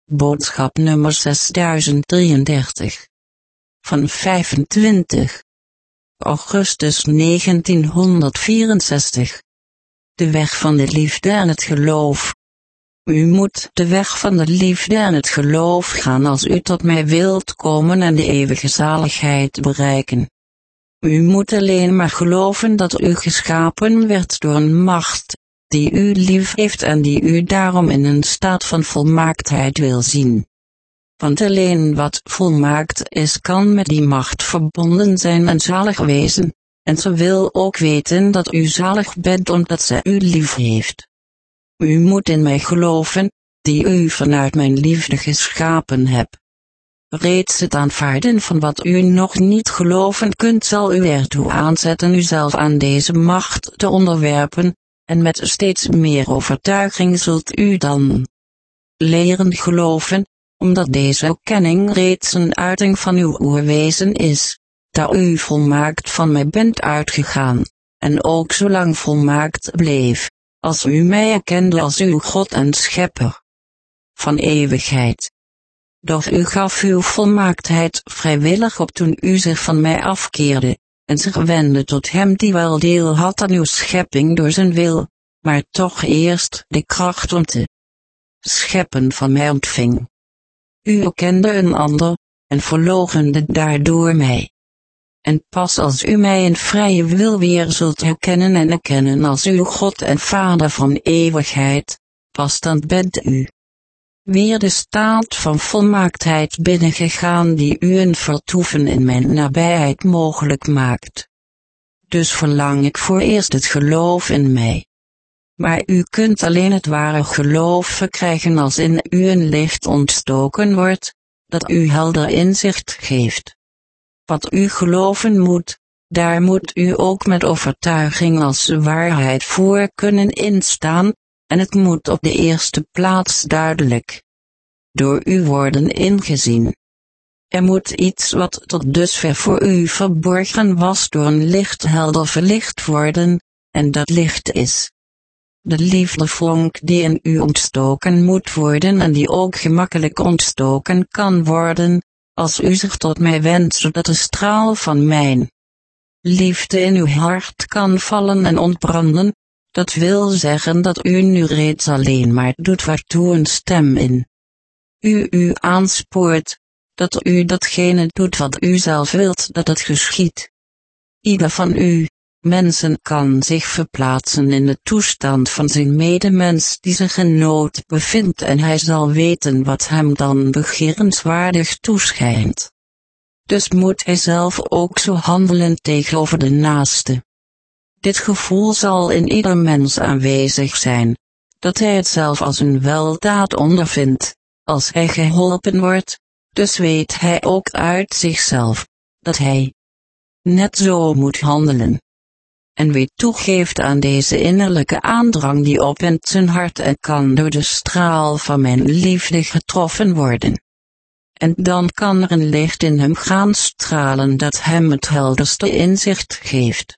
Boodschap nummer 6033. Van 25 augustus 1964. De weg van de liefde en het geloof. U moet de weg van de liefde en het geloof gaan als u tot mij wilt komen en de eeuwige zaligheid bereiken. U moet alleen maar geloven dat u geschapen werd door een macht, die u lief heeft en die u daarom in een staat van volmaaktheid wil zien. Want alleen wat volmaakt is kan met die macht verbonden zijn en zalig wezen, en ze wil ook weten dat u zalig bent omdat ze u lief heeft. U moet in mij geloven, die u vanuit mijn liefde geschapen heb. Reeds het aanvaarden van wat u nog niet geloven kunt zal u ertoe aanzetten uzelf aan deze macht te onderwerpen, en met steeds meer overtuiging zult u dan leren geloven, omdat deze kenning reeds een uiting van uw oerwezen is, dat u volmaakt van mij bent uitgegaan, en ook zolang volmaakt bleef, als u mij erkende als uw God en Schepper van eeuwigheid. Doch u gaf uw volmaaktheid vrijwillig op toen u zich van mij afkeerde, en zich wendde tot hem die wel deel had aan uw schepping door zijn wil, maar toch eerst de kracht om te scheppen van mij ontving. U erkende een ander, en verloochende daardoor mij. En pas als u mij in vrije wil weer zult herkennen en erkennen als uw God en Vader van eeuwigheid, pas dan bent u weer de staat van volmaaktheid binnengegaan die u een vertoeven in mijn nabijheid mogelijk maakt. Dus verlang ik voor eerst het geloof in mij. Maar u kunt alleen het ware geloof verkrijgen als in u een licht ontstoken wordt, dat u helder inzicht geeft. Wat u geloven moet, daar moet u ook met overtuiging als waarheid voor kunnen instaan, en het moet op de eerste plaats duidelijk door u worden ingezien. Er moet iets wat tot dusver voor u verborgen was door een licht helder verlicht worden, en dat licht is de liefdevonk die in u ontstoken moet worden en die ook gemakkelijk ontstoken kan worden, als u zich tot mij wendt zodat de straal van mijn liefde in uw hart kan vallen en ontbranden. Dat wil zeggen dat u nu reeds alleen maar doet waartoe een stem in u aanspoort, dat u datgene doet wat u zelf wilt dat het geschiedt. Ieder van u, mensen, kan zich verplaatsen in de toestand van zijn medemens die zich in nood bevindt en hij zal weten wat hem dan begeerenswaardig toeschijnt. Dus moet hij zelf ook zo handelen tegenover de naaste. Dit gevoel zal in ieder mens aanwezig zijn, dat hij het zelf als een weldaad ondervindt, als hij geholpen wordt, dus weet hij ook uit zichzelf, dat hij net zo moet handelen. En wie toegeeft aan deze innerlijke aandrang die opent zijn hart en kan door de straal van mijn liefde getroffen worden. En dan kan er een licht in hem gaan stralen dat hem het helderste inzicht geeft.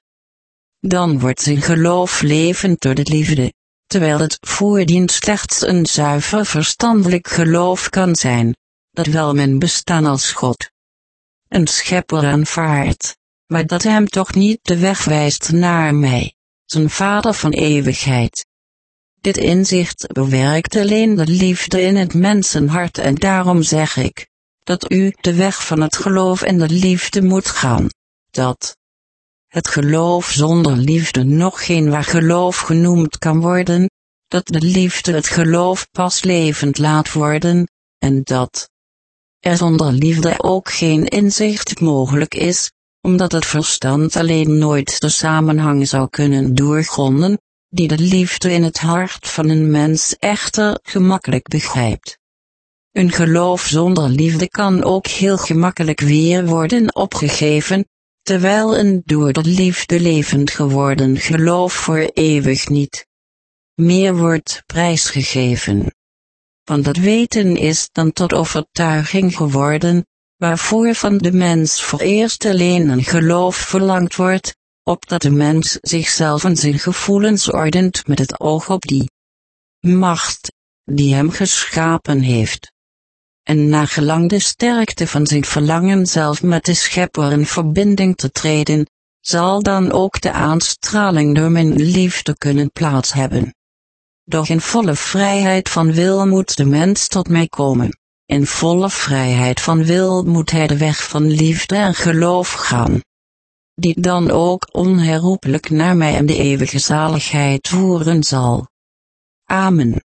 Dan wordt zijn geloof levend door de liefde, terwijl het voordien slechts een zuiver verstandelijk geloof kan zijn, dat wel men bestaan als God, een schepper aanvaardt, maar dat hem toch niet de weg wijst naar mij, zijn Vader van eeuwigheid. Dit inzicht bewerkt alleen de liefde in het mensenhart en daarom zeg ik, dat u de weg van het geloof en de liefde moet gaan, dat het geloof zonder liefde nog geen waar geloof genoemd kan worden, dat de liefde het geloof pas levend laat worden, en dat er zonder liefde ook geen inzicht mogelijk is, omdat het verstand alleen nooit de samenhang zou kunnen doorgronden, die de liefde in het hart van een mens echter gemakkelijk begrijpt. Een geloof zonder liefde kan ook heel gemakkelijk weer worden opgegeven, terwijl een door de liefde levend geworden geloof voor eeuwig niet meer wordt prijsgegeven. Want dat weten is dan tot overtuiging geworden, waarvoor van de mens vooreerst alleen een geloof verlangd wordt, opdat de mens zichzelf en zijn gevoelens ordent met het oog op die macht, die hem geschapen heeft. en naargelang de sterkte van zijn verlangen zelf met de Schepper in verbinding te treden, zal dan ook de aanstraling door mijn liefde kunnen plaats hebben. Doch in volle vrijheid van wil moet de mens tot mij komen. In volle vrijheid van wil moet hij de weg van liefde en geloof gaan, die dan ook onherroepelijk naar mij en de eeuwige zaligheid voeren zal. Amen.